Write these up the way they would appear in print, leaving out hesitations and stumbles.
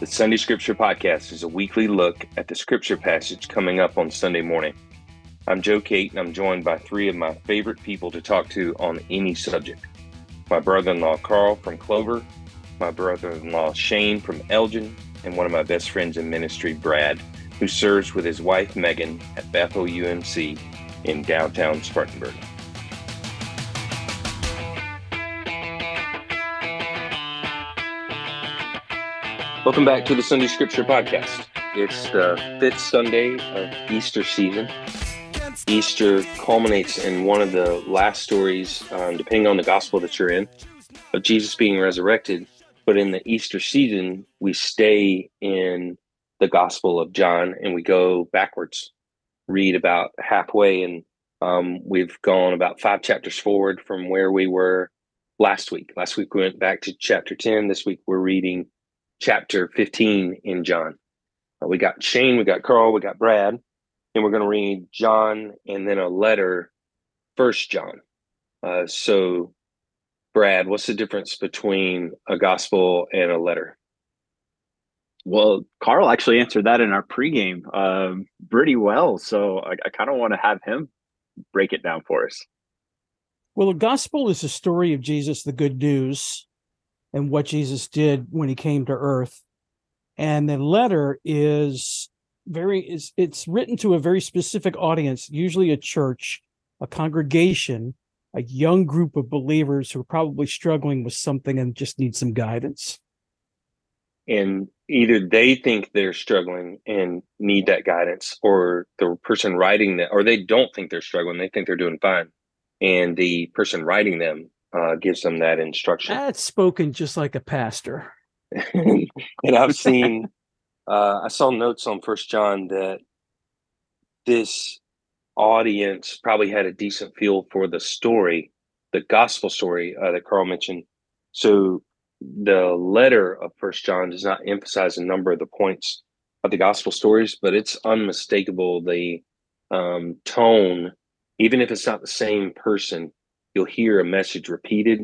The Sunday Scripture Podcast is a weekly look at the scripture passage coming up on Sunday morning. I'm Joe Cate, and I'm joined by three of my favorite people to talk to on any subject. My brother-in-law Carl from Clover, my brother-in-law Shane from Elgin, and one of my best friends in ministry, Brad, who serves with his wife Megan at Bethel UMC in downtown Spartanburg. Welcome back to the Sunday Scripture Podcast. It's the fifth Sunday of Easter season. Easter culminates in one of the last stories, depending on the gospel that you're in, of Jesus being resurrected. But in the Easter season, we stay in the Gospel of John and we go backwards, read about halfway, and we've gone about 5 chapters forward from where we were last week. Last week we went back to chapter 10. This week we're reading chapter 15 in John. We got Shane, we got Carl, we got Brad, and we're going to read John and then a letter, First John. So, Brad, what's the difference between a gospel and a letter? Well, Carl actually answered that in our pregame pretty well. So I kind of want to have him break it down for us. Well, the gospel is the story of Jesus, the good news, and what Jesus did when he came to earth. And the letter is it's written to a very specific audience, usually a church, a congregation, a young group of believers who are probably struggling with something and just need some guidance. And either they think they're struggling and need that guidance, or the person writing that, or they don't think they're struggling, they think they're doing fine. And the person writing them gives them that instruction. That's spoken just like a pastor. And I've seen, I saw notes on First John that this audience probably had a decent feel for the story, the gospel story that Carl mentioned. So the letter of First John does not emphasize a number of the points of the gospel stories, but it's unmistakable. The tone, even if it's not the same person, you'll hear a message repeated,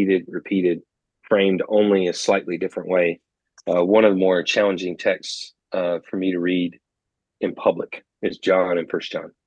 framed only a slightly different way. One of the more challenging texts for me to read in public is John and First John.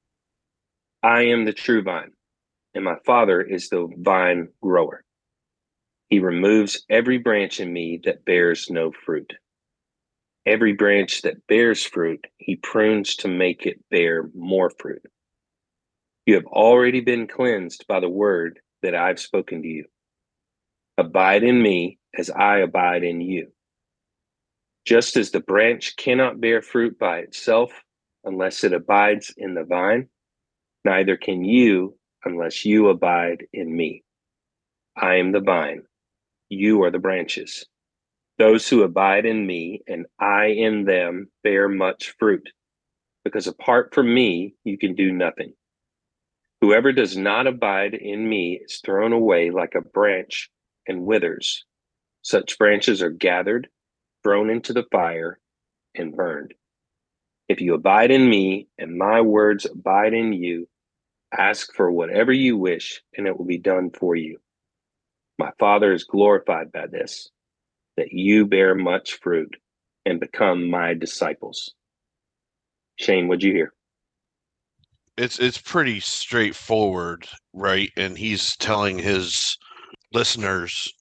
I am the true vine, and my Father is the vine grower. He removes every branch in me that bears no fruit. Every branch that bears fruit, he prunes to make it bear more fruit. You have already been cleansed by the word that I've spoken to you. Abide in me as I abide in you. Just as the branch cannot bear fruit by itself unless it abides in the vine, neither can you unless you abide in me. I am the vine, you are the branches. Those who abide in me and I in them bear much fruit, because apart from me, you can do nothing. Whoever does not abide in me is thrown away like a branch and withers. Such branches are gathered, thrown into the fire, and burned. If you abide in me and my words abide in you, ask for whatever you wish, and it will be done for you. My Father is glorified by this, that you bear much fruit and become my disciples. Shane, what'd you hear? It's pretty straightforward, right? And he's telling his listeners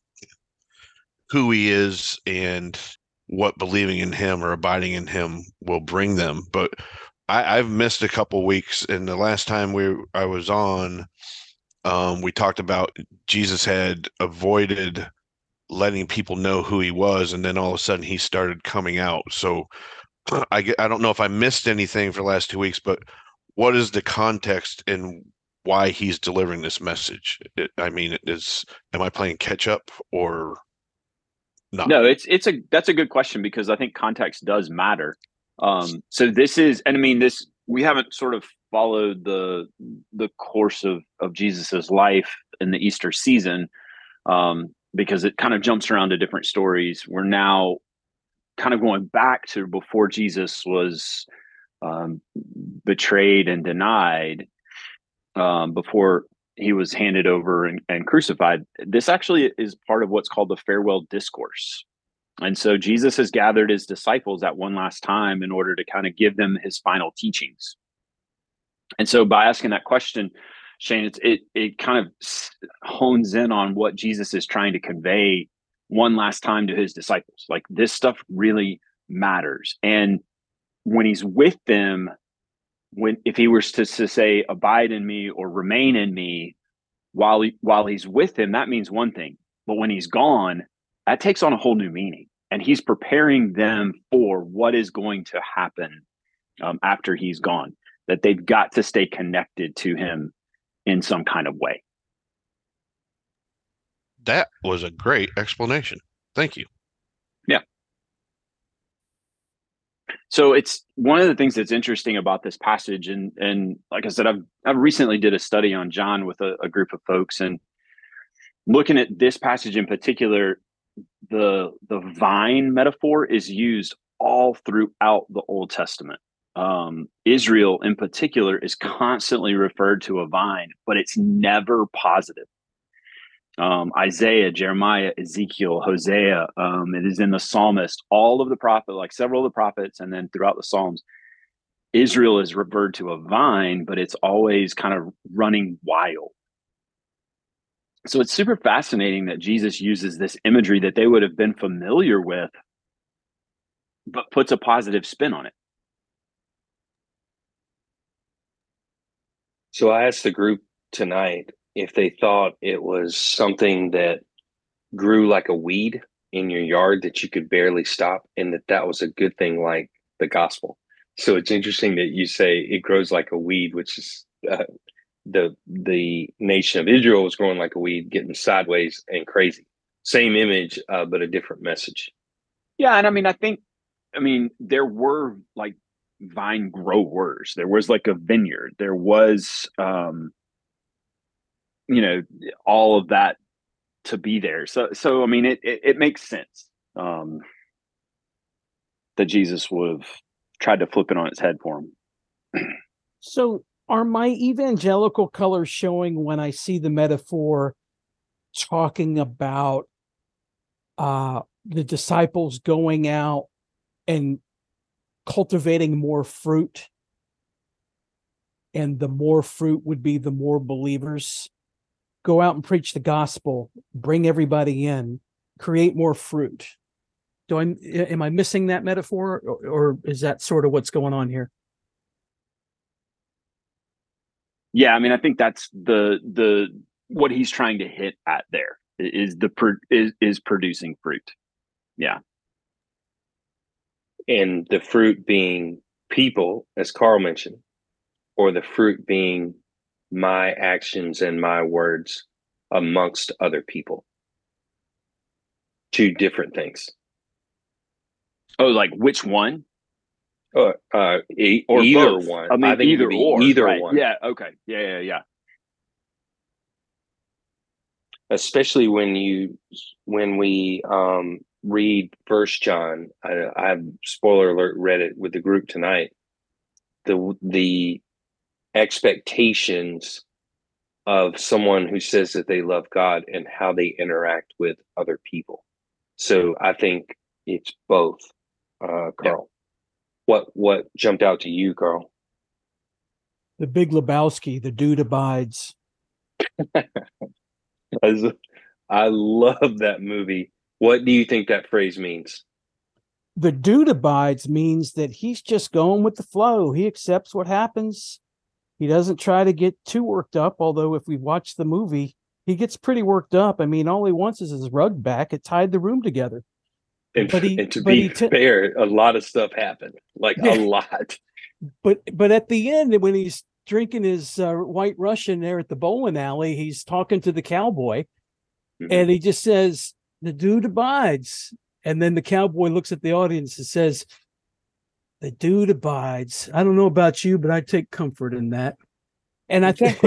who he is and what believing in him or abiding in him will bring them. But I've missed a couple weeks, and the last time I was on, we talked about Jesus had avoided letting people know who he was, and then all of a sudden he started coming out. So I don't know if I missed anything for the last 2 weeks, but what is the context and why he's delivering this message? Am I playing catch up or not? No, that's a good question, because I think context does matter. So this is, and I mean, we haven't sort of followed the course of Jesus's life in the Easter season, because it kind of jumps around to different stories. We're now kind of going back to before Jesus was betrayed and denied, before he was handed over and crucified. This actually is part of what's called the farewell discourse. And so Jesus has gathered his disciples at one last time in order to kind of give them his final teachings. And so by asking that question, Shane, it kind of hones in on what Jesus is trying to convey one last time to his disciples. Like, this stuff really matters. And when he's with them, if he was to say, abide in me or remain in me, while he's with them, that means one thing. But when he's gone, that takes on a whole new meaning. And he's preparing them for what is going to happen after he's gone, that they've got to stay connected to him in some kind of way. That was a great explanation. Thank you. Yeah. So it's one of the things that's interesting about this passage. And like I said, I've recently did a study on John with a group of folks, and looking at this passage in particular, the vine metaphor is used all throughout the Old Testament. Israel in particular is constantly referred to a vine, but it's never positive. Isaiah, Jeremiah, Ezekiel, Hosea, it is in the psalmist, all of the prophets, like several of the prophets, and then throughout the Psalms, Israel is referred to a vine, but it's always kind of running wild. So it's super fascinating that Jesus uses this imagery that they would have been familiar with, but puts a positive spin on it. So I asked the group tonight if they thought it was something that grew like a weed in your yard that you could barely stop, and that was a good thing, like the gospel. So it's interesting that you say it grows like a weed, which is the nation of Israel was growing like a weed, getting sideways and crazy. Same image, but a different message. Yeah, and I think there were like vine growers. There was like a vineyard. There was, all of that to be there. So it makes sense that Jesus would have tried to flip it on its head for him. So are my evangelical colors showing when I see the metaphor talking about the disciples going out and cultivating more fruit, and the more fruit would be the more believers? Go out and preach the gospel, bring everybody in, create more fruit. Am I missing that metaphor, or is that sort of what's going on here? Yeah, I think that's the what he's trying to hit at there is producing fruit. Yeah. And the fruit being people, as Carl mentioned, or the fruit being my actions and my words amongst other people. Two different things. Oh, like which one? Or either both. one. I think either or. Either right. one. Yeah. Okay. Yeah. Especially when we read First John. I've, spoiler alert, read it with the group tonight. The expectations of someone who says that they love God and how they interact with other people. So I think it's both, Carl. Yeah. What jumped out to you, Carl? The Big Lebowski, the dude abides. I love that movie. What do you think that phrase means? The dude abides means that he's just going with the flow. He accepts what happens. He doesn't try to get too worked up, although if we watch the movie, he gets pretty worked up. All he wants is his rug back. It tied the room together. And to be fair, a lot of stuff happened, a lot. But at the end, when he's drinking his White Russian there at the bowling alley, he's talking to the cowboy, and he just says, "The dude abides." And then the cowboy looks at the audience and says, "The dude abides. I don't know about you, but I take comfort in that." And I think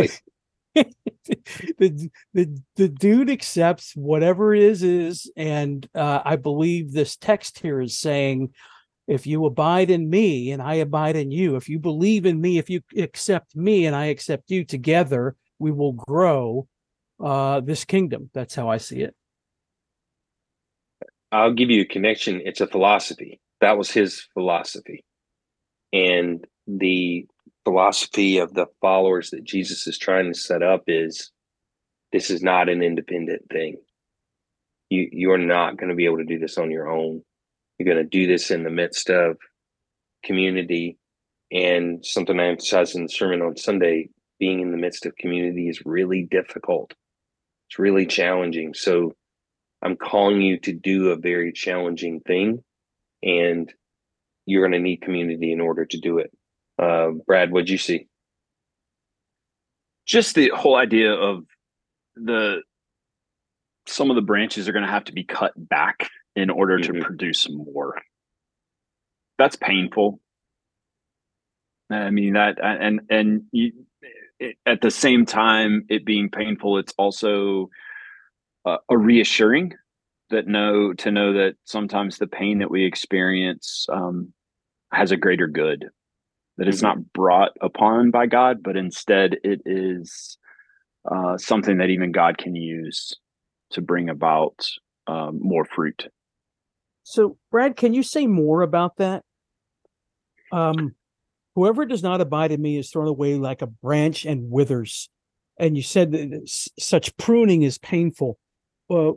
the dude accepts whatever it is. And I believe this text here is saying, if you abide in me and I abide in you, if you believe in me, if you accept me and I accept you, together we will grow this kingdom. That's how I see it. I'll give you a connection. It's a philosophy. That was his philosophy. And the philosophy of the followers that Jesus is trying to set up is this is not an independent thing. You're not going to be able to do this on your own. You're going to do this in the midst of community. And something I emphasized in the sermon on Sunday, being in the midst of community is really difficult. It's really challenging. So I'm calling you to do a very challenging thing, and you're going to need community in order to do it. Brad, what'd you see? Just the whole idea of some of the branches are going to have to be cut back in order to produce more. That's painful. I mean, that, and at the same time, it being painful, it's also a reassuring to know that sometimes the pain that we experience has a greater good, that it's not brought upon by God, but instead it is something that even God can use to bring about more fruit. So, Brad, can you say more about that? Whoever does not abide in me is thrown away like a branch and withers. And you said that such pruning is painful. Well,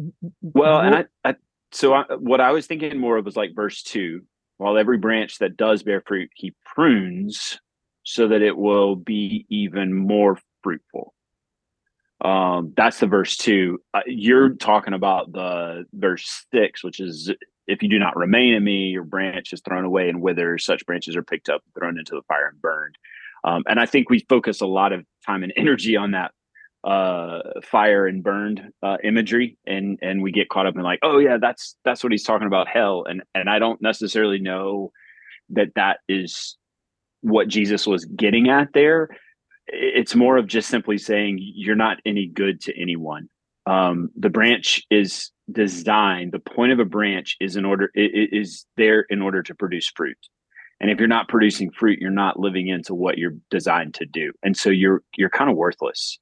what I was thinking more of was like verse 2. While every branch that does bear fruit, he prunes so that it will be even more fruitful. That's the verse 2. You're talking about the verse 6, which is, if you do not remain in me, your branch is thrown away and withers. Such branches are picked up, thrown into the fire and burned. And I think we focus a lot of time and energy on that fire and burned imagery, and we get caught up in like, oh yeah, that's what he's talking about, hell. And I don't necessarily know that is what Jesus was getting at there. It's more of just simply saying you're not any good to anyone. The branch is designed. The point of a branch is there in order to produce fruit. And if you're not producing fruit, you're not living into what you're designed to do. And so you're kind of worthless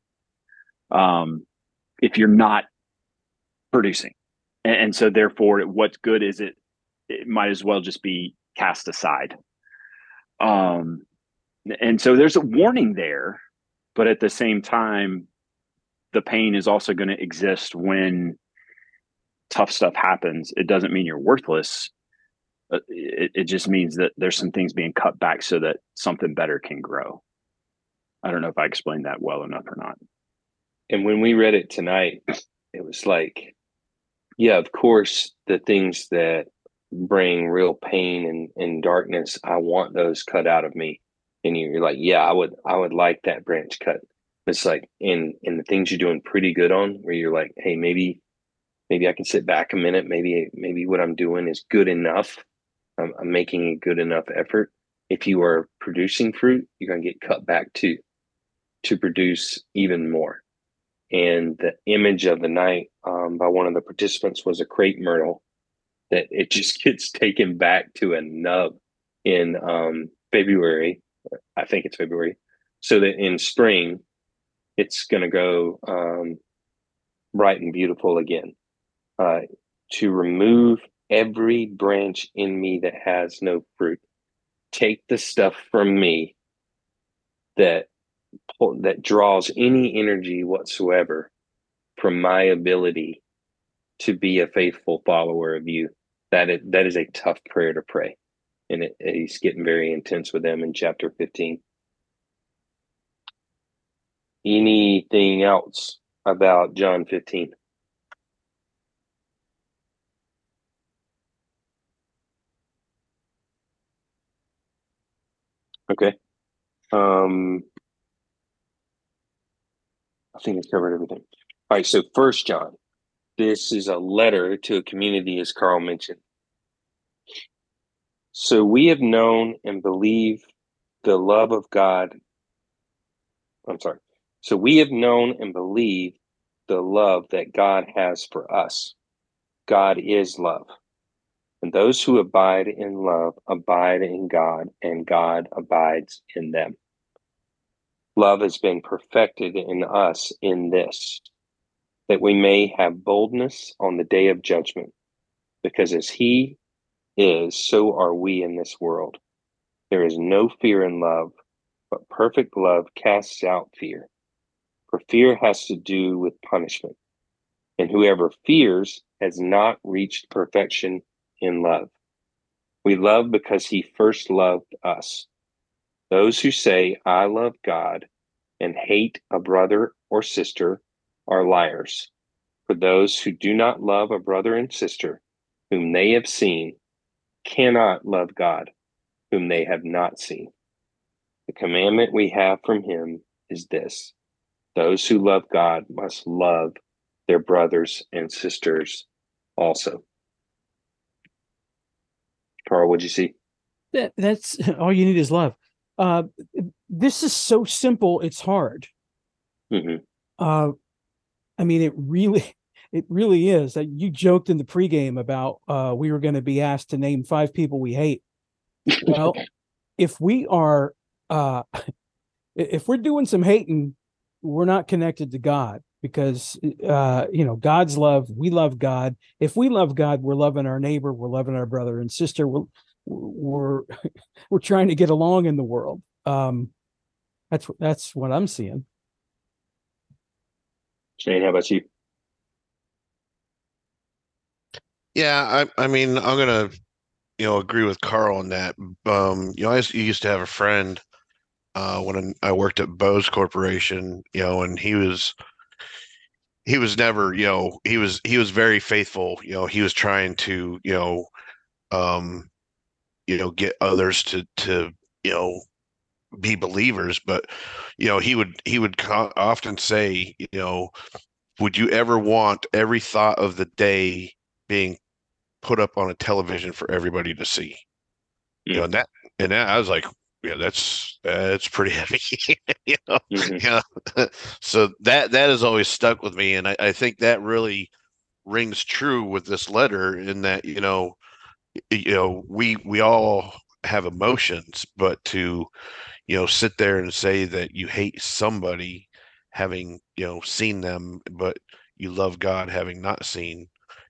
if you're not producing. And so therefore, what's good is it might as well just be cast aside. And so there's a warning there, but at the same time, the pain is also going to exist when tough stuff happens. It doesn't mean you're worthless. It just means that there's some things being cut back so that something better can grow. I don't know if I explained that well enough or not. And when we read it tonight, it was like, yeah, of course, the things that bring real pain and darkness, I want those cut out of me. And you're like, yeah, I would like that branch cut. It's like in the things you're doing pretty good on, where you're like, hey, maybe I can sit back a minute. Maybe what I'm doing is good enough. I'm making a good enough effort. If you are producing fruit, you're going to get cut back to produce even more. And the image of the night by one of the participants was a crepe myrtle that it just gets taken back to a nub in February. I think it's February. So that in spring, it's going to go bright and beautiful again. To remove every branch in me that has no fruit. Take the stuff from me that draws any energy whatsoever from my ability to be a faithful follower of you. That is a tough prayer to pray. And he's getting very intense with them in chapter 15. Anything else about John 15? Okay. I think I covered everything. All right, so 1 John. This is a letter to a community, as Carl mentioned. So we have known and believed the love of God. So we have known and believed the love that God has for us. God is love. And those who abide in love abide in God, and God abides in them. Love has been perfected in us in this, that we may have boldness on the day of judgment. because as he is, so are we in this world. There is no fear in love, but perfect love casts out fear. For fear has to do with punishment, and whoever fears has not reached perfection in love. We love because he first loved us. Those who say, I love God, and hate a brother or sister are liars. For those who do not love a brother and sister whom they have seen cannot love God, whom they have not seen. The commandment we have from him is this: those who love God must love their brothers and sisters also. Carl, what'd you see? That's all you need is love. This is so simple, it's hard. Mm-hmm. I mean, it really is. You joked in the pregame about we were going to be asked to name 5 people we hate. Well, if we are if we're doing some hating, we're not connected to God, because God's love, we love God. If we love God, we're loving our neighbor, we're loving our brother and sister, we're we're trying to get along in the world. That's what I'm seeing. Shane, how about you? Yeah, I mean, I'm gonna, agree with Carl on that. I used to have a friend when I worked at Bose Corporation, and he was never, he was very faithful. He was trying to, um, get others to, be believers, but he would often say, would you ever want every thought of the day being put up on a television for everybody to see? Mm. And that I was like, yeah, that's pretty heavy. you know, Mm-hmm. So that has always stuck with me, and I think that really rings true with this letter in that, we all have emotions, but to, sit there and say that you hate somebody having, seen them, but you love God having not seen,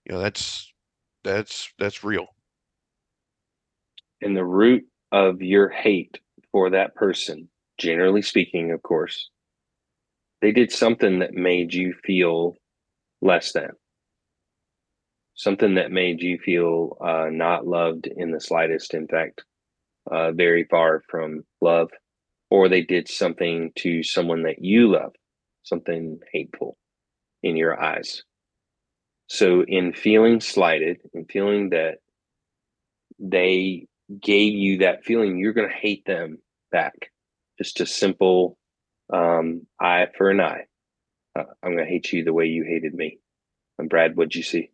that's real. And the root of your hate for that person, generally speaking, of course, they did something that made you feel less than, something that made you feel not loved in the slightest. In fact, very far from love, or they did something to someone that you love, something hateful in your eyes. So, in feeling slighted and feeling that they gave you that feeling, you're going to hate them back. Just a simple eye for an eye. I'm going to hate you the way you hated me. And Brad, what'd you see?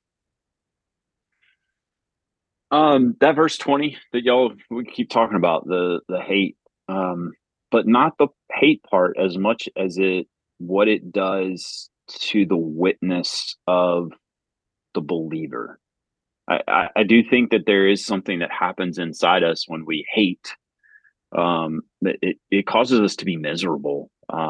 That verse 20 that we keep talking about, the hate, but not the hate part as much as what it does to the witness of the believer. I do think that there is something that happens inside us when we hate, that it causes us to be miserable.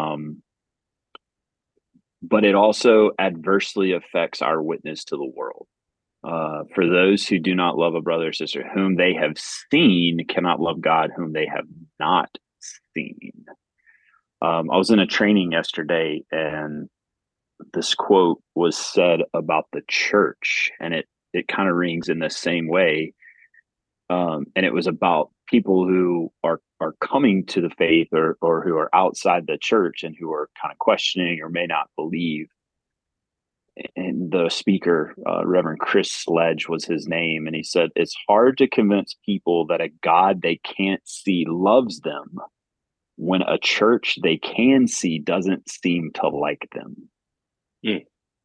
But it also adversely affects our witness to the world. For those who do not love a brother or sister whom they have seen cannot love God whom they have not seen. I was in a training yesterday, and this quote was said about the church, and it kind of rings in the same way. And it was about people who are coming to the faith, or who are outside the church and who are kind of questioning or may not believe. And the speaker, Reverend Chris Sledge was his name, and he said, it's hard to convince people that a God they can't see loves them when a church they can see doesn't seem to like them. Mm.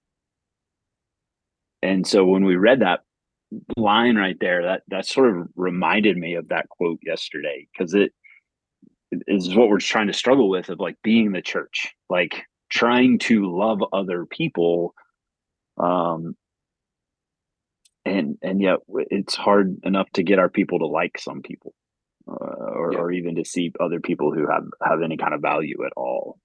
And so when we read that line right there, that sort of reminded me of that quote yesterday, because it is what we're trying to struggle with, of like being the church, like trying to love other people. And yet it's hard enough to get our people to like some people, or even to see other people who have any kind of value at all.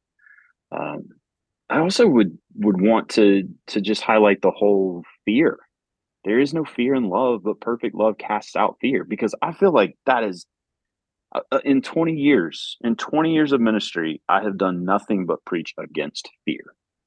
I also would want to just highlight the whole fear. there is no fear in love, but perfect love casts out fear. Because I feel like that is in 20 years, of ministry, I have done nothing but preach against fear.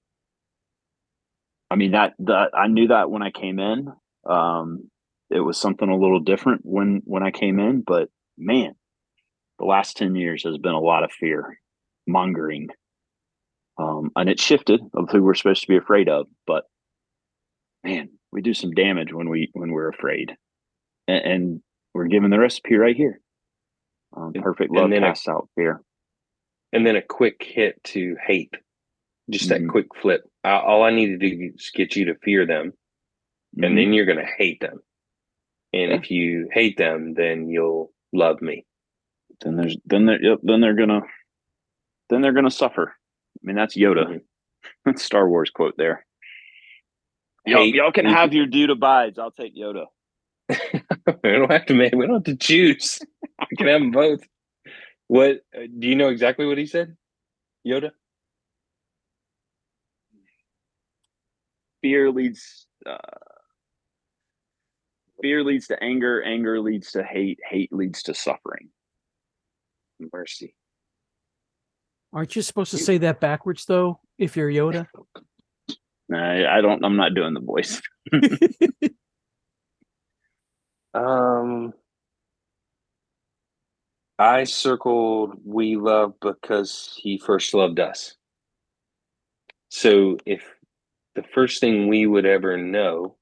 I mean, that I knew that when I came in. It was something a little different when I came in, but man, the last 10 years has been a lot of fear mongering. And it shifted of who we're supposed to be afraid of, but man, we do some damage when we're afraid, and we're given the recipe right here. Perfect love casts out fear. And then a quick hit to hate, just that quick flip. All I need to do is get you to fear them, and then you're going to hate them. And if you hate them, then you'll love me. Then they're gonna suffer. I mean, that's Yoda. That's Star Wars quote there. Y'all can have your dude abides. I'll take Yoda. We don't have to choose. We can have them both. What do you know exactly what he said? Yoda? Fear leads to anger. Anger leads to hate. Hate leads to suffering. Mercy. Aren't you supposed to say that backwards though? If you're Yoda, I don't. I'm not doing the voice. I circled we love because he first loved us. So if the first thing we would ever know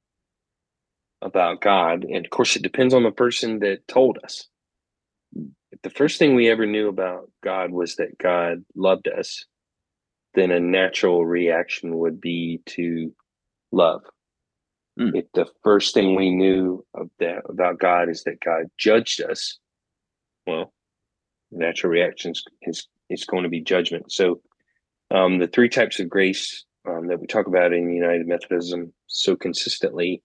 about God, and of course it depends on the person that told us. If the first thing we ever knew about God was that God loved us, then a natural reaction would be to love. If the first thing we knew about God is that God judged us, well, the natural reaction is going to be judgment. So the three types of grace that we talk about in United Methodism so consistently,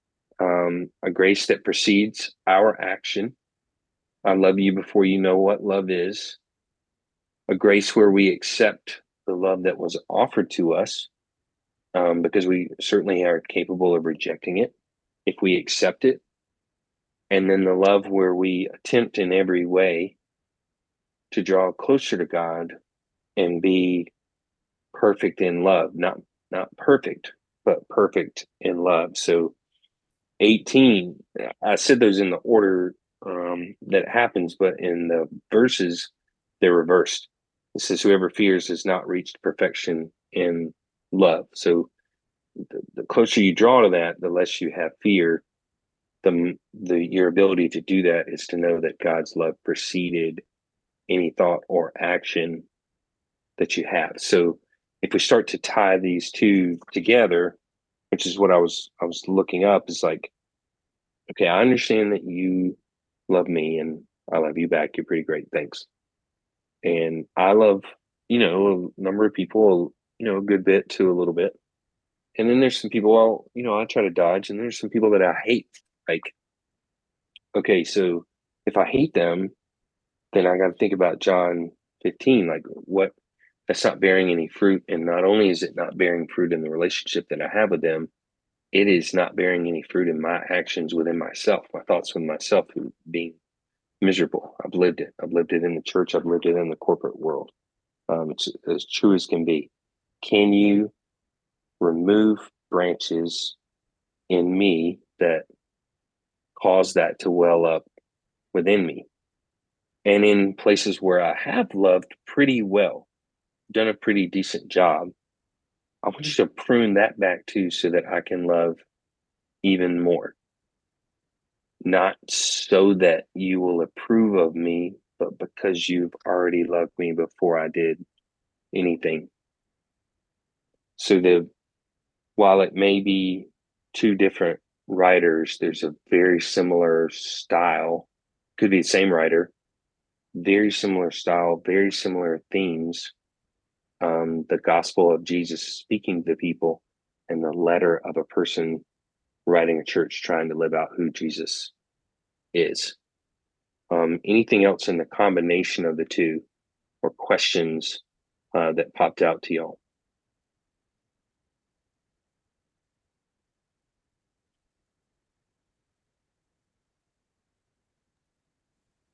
a grace that precedes our action. I love you before you know what love is. A grace where we accept the love that was offered to us, because we certainly are capable of rejecting it if we accept it. And then the love where we attempt in every way to draw closer to God and be perfect in love, not perfect, but perfect in love. So 18, I said those in the order that happens, but in the verses, they're reversed. It says, whoever fears has not reached perfection in love. So the closer you draw to that, the less you have fear. Your ability to do that is to know that God's love preceded any thought or action that you have. So if we start to tie these two together, which is what I was looking up, is like, okay, I understand that you love me and I love you back. You're pretty great. Thanks. And I love, a number of people, a good bit to a little bit. And then there's some people, I try to dodge, and there's some people that I hate. Like, okay, so if I hate them, then I got to think about John 15, like what that's not bearing any fruit. And not only is it not bearing fruit in the relationship that I have with them, it is not bearing any fruit in my actions within myself, my thoughts with myself, who being miserable. I've lived it. I've lived it in the church. I've lived it in the corporate world. It's as true as can be. Can you remove branches in me that cause that to well up within me? And in places where I have loved pretty well, done a pretty decent job, I want you to prune that back too, so that I can love even more. Not so that you will approve of me, but because you've already loved me before I did anything. So while it may be two different writers, there's a very similar style. Could be the same writer, very similar style, very similar themes. The gospel of Jesus speaking to people, and the letter of a person writing a church trying to live out who Jesus is. Anything else in the combination of the two, or questions that popped out to y'all?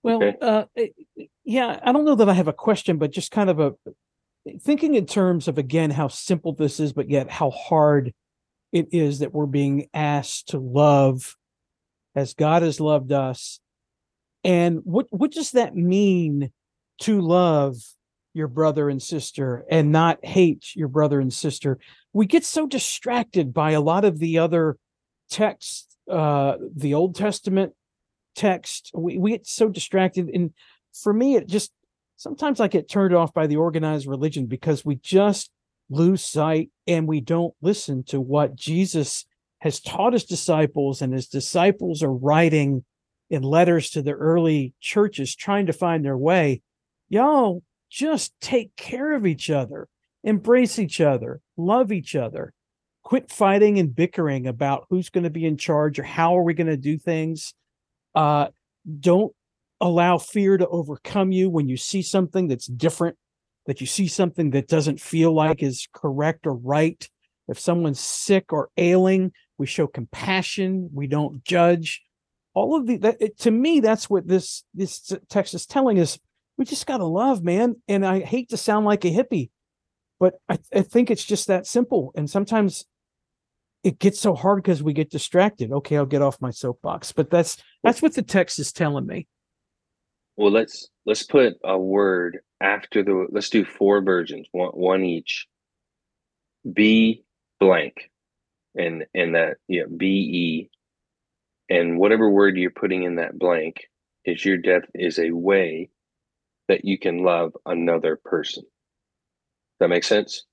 Well, Okay. yeah, I don't know that I have a question, but just kind of a thinking in terms of, again, how simple this is, but yet how hard it is that we're being asked to love as God has loved us. And what does that mean to love your brother and sister and not hate your brother and sister? We get so distracted by a lot of the other texts, the Old Testament text. We get so distracted. And for me, it just sometimes I get turned off by the organized religion because we just lose sight and we don't listen to what Jesus has taught his disciples, and his disciples are writing in letters to the early churches trying to find their way. Y'all just take care of each other, embrace each other, love each other, quit fighting and bickering about who's going to be in charge or how are we going to do things. Don't allow fear to overcome you when you see something that's different, that you see something that doesn't feel like is correct or right. If someone's sick or ailing, we show compassion. We don't judge. All of to me, that's what this text is telling us. We just got to love, man. And I hate to sound like a hippie, but I think it's just that simple. And sometimes it gets so hard because we get distracted. Okay, I'll get off my soapbox, but that's what the text is telling me. Well, let's put a word after let's do 4 versions, one each. Be blank, and that, be, and whatever word you're putting in that blank is your death is a way that you can love another person. Does that make sense?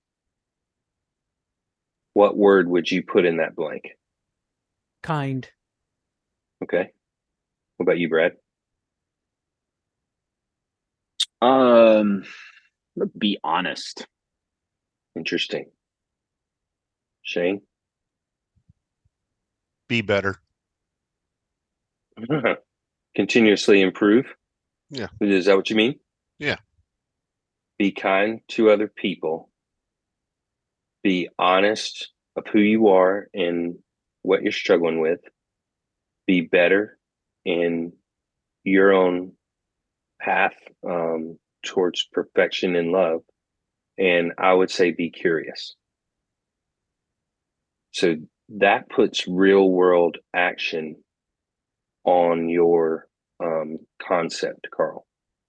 What word would you put in that blank? Kind. Okay. What about you, Brad? Be honest. Interesting. Shane? Be better. Continuously improve? Yeah. Is that what you mean? Yeah. Be kind to other people. Be honest of who you are and what you're struggling with. Be better in your own path towards perfection and love. And I would say be curious. So that puts real world action on your concept, Carl.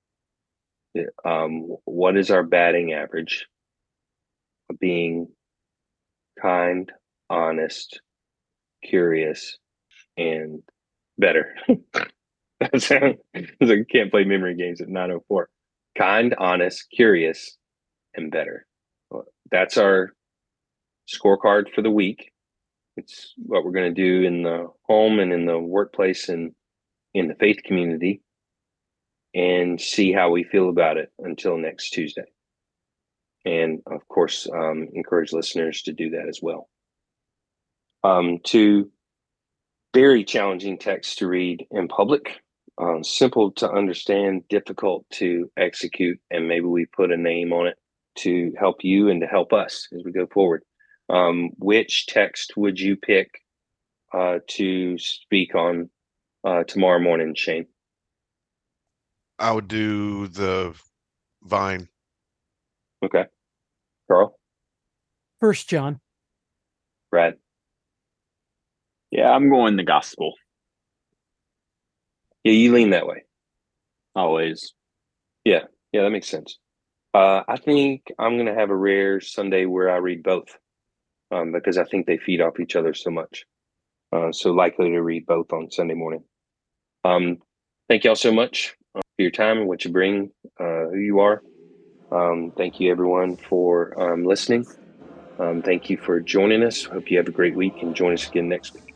What is our batting average? Being kind, honest, curious, and better. That sounds like I can't play memory games at 9:04. Kind, honest, curious, and better. That's our scorecard for the week. It's what we're going to do in the home and in the workplace and in the faith community, and see how we feel about it until next Tuesday. And of course, encourage listeners to do that as well. 2 very challenging texts to read in public, simple to understand, difficult to execute, and maybe we put a name on it to help you and to help us as we go forward. Which text would you pick to speak on tomorrow morning, Shane? I would do the vine. Okay. Carl? 1 John. Brad? Yeah, I'm going the gospel. Yeah, you lean that way. Always. Yeah, that makes sense. I think I'm going to have a rare Sunday where I read both because I think they feed off each other so much. So likely to read both on Sunday morning. Thank y'all so much for your time and what you bring, who you are. Thank you, everyone, for listening. Thank you for joining us. Hope you have a great week and join us again next week.